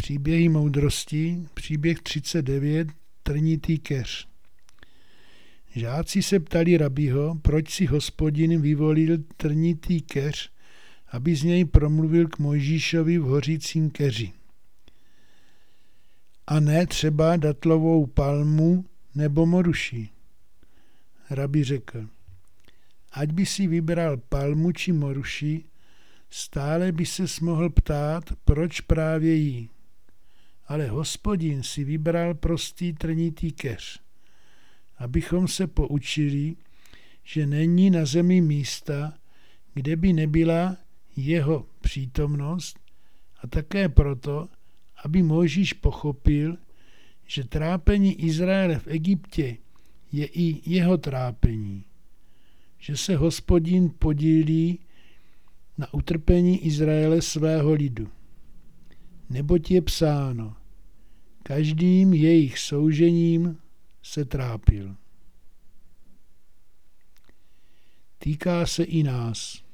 Příběhy moudrosti, příběh 39, trnitý keř. Žáci se ptali rabího, proč si Hospodin vyvolil trnitý keř, aby z něj promluvil k Mojžíšovi v hořícím keři. A ne třeba datlovou palmu nebo moruši. Rabí řekl, ať by si vybral palmu či moruši, stále by ses mohl ptát, proč právě jí. Ale Hospodin si vybral prostý trnitý keř, abychom se poučili, že není na zemi místa, kde by nebyla jeho přítomnost, a také proto, aby Mojžíš pochopil, že trápení Izraele v Egyptě je i jeho trápení, že se Hospodin podílí na utrpení Izraele svého lidu. Neboť je psáno, každým jejich soužením se trápil. Týká se i nás.